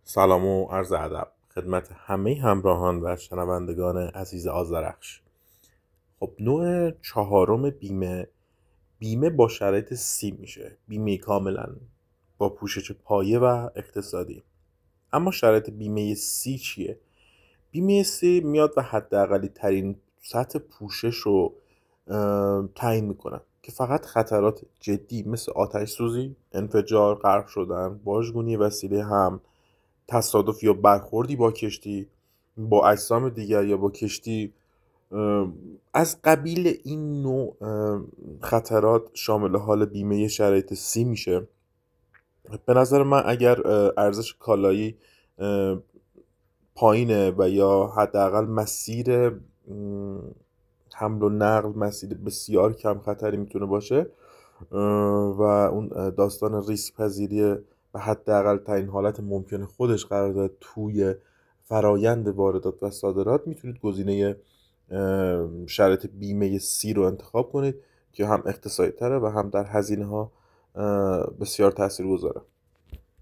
سلام و عرض ادب خدمت همه همراهان و شنوندگان عزیز آذرخش. خب نوع چهارم بیمه با شرایط سی میشه. بیمه کاملا با پوشش پایه و اقتصادی. اما شرایط بیمه سی چیه؟ بیمه سی میاد و حداقلی ترین سطح پوشش رو تعیین میکنن که فقط خطرات جدی مثل آتش سوزی، انفجار، غرق شدن، واژگونی وسیله حمل، تصادف یا برخوردی با کشتی، با اجسام دیگر یا با کشتی، از قبیل این نوع خطرات شامل حال بیمه شرایط سی میشه. به نظر من اگر ارزش کالایی پایینه و یا حداقل مسیر حمل و نقل مسیر بسیار کم خطری میتونه باشه و اون داستان ریسک پذیری و حداقل ترین حالت ممکن خودش قرار داد توی فرایند واردات و صادرات، میتونید گزینه شرایط بیمه سی رو انتخاب کنید که هم اقتصادی تره و هم در هزینه ها بسیار تاثیر گذاره.